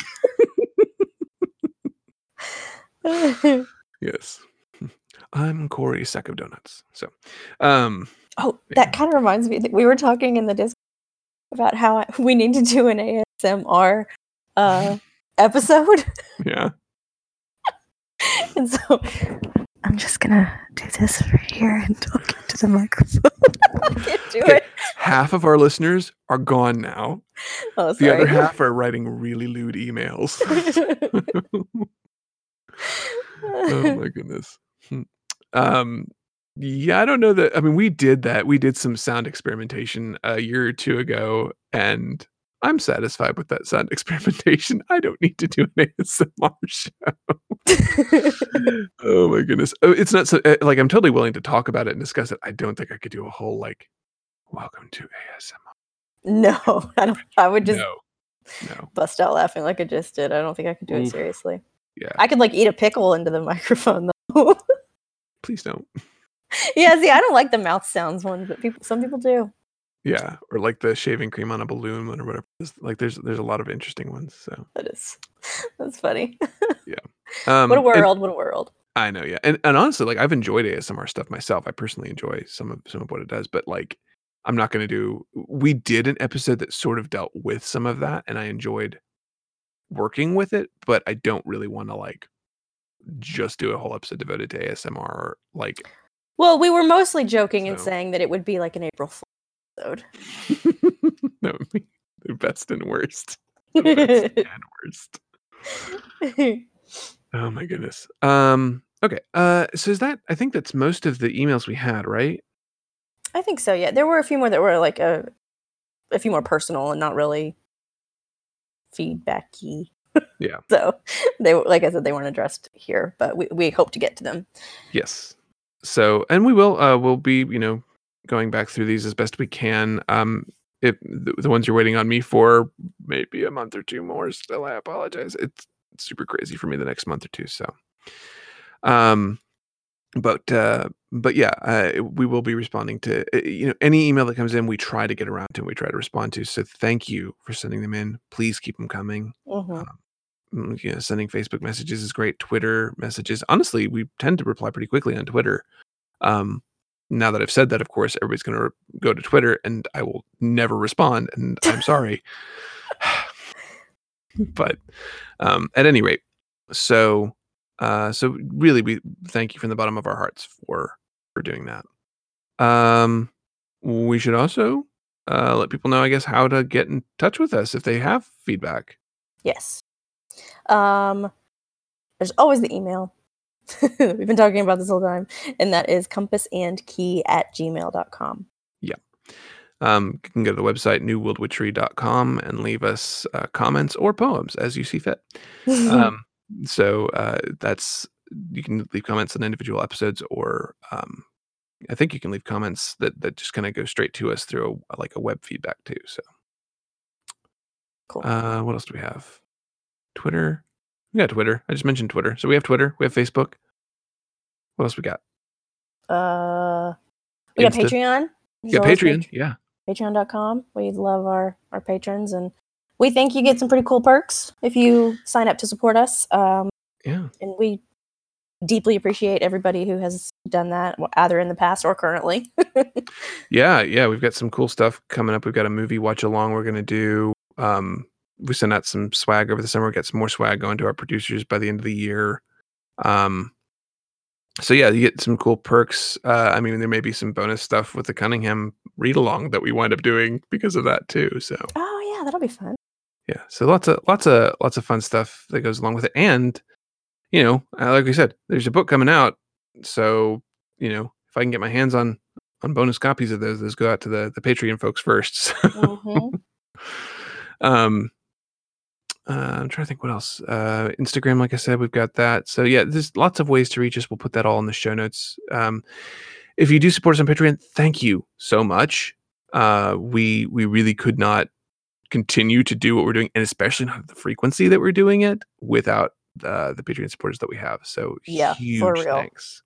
Yes, I'm Corey Sack of Donuts. So, um, Oh, Yeah. that kind of reminds me that we were talking in the Discord about how I, we need to do an A S M R uh, episode. yeah. And so I'm just gonna do this right here and talk into the microphone. I can't do Okay. it. Half of our listeners are gone now. Oh, The other sorry. half are writing really lewd emails. Oh my goodness. Hmm. Um, Yeah, I don't know that. I mean, we did that. We did some sound experimentation a year or two ago, and I'm satisfied with that sound experimentation. I don't need to do an A S M R show. Oh my goodness. Oh, it's not so uh, like I'm totally willing to talk about it and discuss it. I don't think I could do a whole like welcome to A S M R. No, I don't. I would just No. No. bust out laughing like I just did. I don't think I could do it Oof. seriously. Yeah. I could like eat a pickle into the microphone though. Please don't. Yeah, see, I don't like the mouth sounds one, but people, some people do. Yeah, or like the shaving cream on a balloon one or whatever. It's like there's there's a lot of interesting ones. So That is, that's funny. um, What a and- world! What a world! I know, yeah, and and honestly, like I've enjoyed A S M R stuff myself. I personally enjoy some of some of what it does, but like I'm not going to do. We did an episode that sort of dealt with some of that, and I enjoyed working with it, but I don't really want to like just do a whole episode devoted to A S M R. Or, like, Well, we were mostly joking and So- saying that it would be like an April Fool episode. that would be the best and worst. The best and worst. Oh my goodness. Um. Okay. Uh. So is that? I think that's most of the emails we had, right? I think so. Yeah, there were a few more that were like a, a few more personal and not really feedbacky. Yeah. So they were, like I said, they weren't addressed here, but we we hope to get to them. Yes. So, and we will. Uh. We'll be. You know, going back through these as best we can. Um. If the, the ones you're waiting on me for, maybe a month or two more. Still, I apologize. It's super crazy for me the next month or two. So. Um. But uh, but yeah, uh, we will be responding to uh, you know any email that comes in. We try to get around to and we try to respond to. So thank you for sending them in. Please keep them coming. Mhm. Mm, You know, sending Facebook messages is great. Twitter messages. Honestly, we tend to reply pretty quickly on Twitter. Um, now that I've said that, of course, everybody's going to re- go to Twitter, and I will never respond. And I'm sorry, but um, at any rate, so. Uh, so really, we thank you from the bottom of our hearts for for doing that. Um, we should also uh, let people know, I guess, how to get in touch with us if they have feedback. Yes. Um, there's always the email. We've been talking about this all the time, and that is compassandkey at gmail dot com. Um, you can go to the website new world witchery dot com and leave us uh, comments or poems as you see fit. Um, so uh, that's you can leave comments on individual episodes, or um, I think you can leave comments that that just kind of go straight to us through a, like a web feedback too. So. Cool. Uh, what else do we have? Twitter. We got Twitter. I just mentioned Twitter. So we have Twitter. We have Facebook. What else we got? Uh, we got Insta. Patreon. There's Yeah, always Patreon. Pat- Yeah. Patreon dot com. We love our, our patrons, and we think you get some pretty cool perks if you sign up to support us. Um, Yeah. and we deeply appreciate everybody who has done that, either in the past or currently. Yeah. Yeah. We've got some cool stuff coming up. We've got a movie watch along we're going to do. Um, we sent out some swag over the summer. We got some more swag going to our producers by the end of the year. Um, so yeah, you get some cool perks. Uh, I mean, there may be some bonus stuff with the Cunningham read along that we wind up doing because of that too. So Oh yeah, that'll be fun. yeah, so lots of lots of lots of fun stuff that goes along with it, and you know, uh, like we said, there's a book coming out. So you know, if I can get my hands on on bonus copies of those, those go out to the the Patreon folks first. So, Mhm. um, uh, I'm trying to think what else. Uh, Instagram, like I said, we've got that. So yeah, there's lots of ways to reach us. We'll put that all in the show notes. Um, if you do support us on Patreon, thank you so much. Uh, we we really could not continue to do what we're doing, and especially not at the frequency that we're doing it without uh, the Patreon supporters that we have. So Yeah, huge for real. thanks.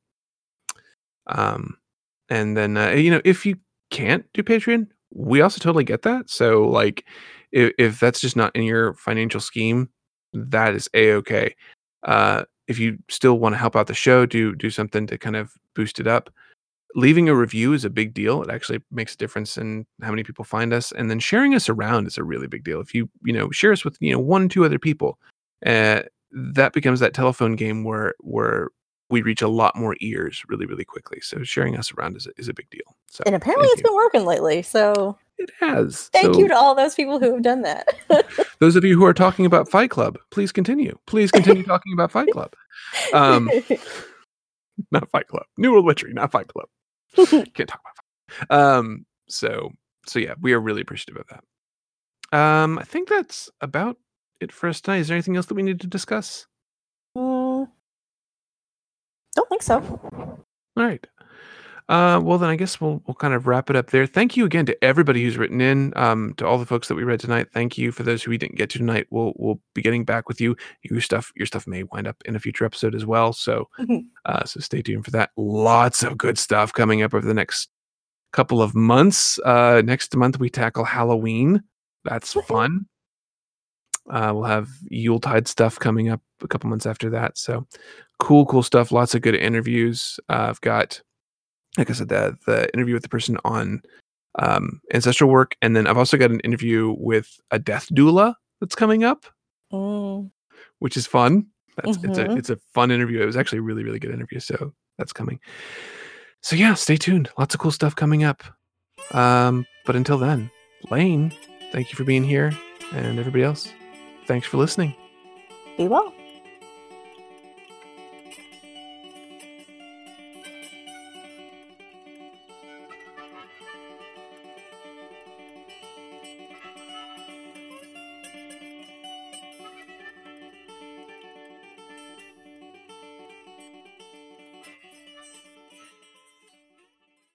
Um, and then uh, you know, if you can't do Patreon, we also totally get that. So like, if, if that's just not in your financial scheme, that is a-okay. Uh, if you still want to help out the show, do do something to kind of boost it up. Leaving a review is a big deal. It actually makes a difference in how many people find us, and then sharing us around is a really big deal. If you you know share us with you know one two other people, uh, that becomes that telephone game where where we reach a lot more ears really really quickly. So sharing us around is a, is a big deal. So And apparently thank it's you. been working lately. So It has. thank So you to all those people who have done that. those of you who are talking about Fight Club, please continue. Please continue talking about Fight Club. Um, not Fight Club. New World Witchery, not Fight Club. Can't talk about Fight. Um, so, so yeah, we are really appreciative of that. Um, I think that's about it for us tonight. Is there anything else that we need to discuss? Mm, don't think so. All right. Uh, well, then I guess we'll we'll kind of wrap it up there. Thank you again to everybody who's written in, um, to all the folks that we read tonight. Thank you for those who we didn't get to tonight. We'll we'll be getting back with you. Your stuff your stuff may wind up in a future episode as well. So, uh, so stay tuned for that. Lots of good stuff coming up over the next couple of months. Uh, next month we tackle Halloween. That's fun. Uh, we'll have Yuletide stuff coming up a couple months after that. So, cool, cool stuff. Lots of good interviews. Uh, I've got. Like I said, the the interview with the person on um, ancestral work, and then I've also got an interview with a death doula that's coming up, Mm. which is fun. That's it's a Mhm. it's a fun interview. It was actually a really really good interview, so that's coming. So yeah, stay tuned. Lots of cool stuff coming up. Um, but until then, Lane, thank you for being here, and everybody else, thanks for listening. Be well.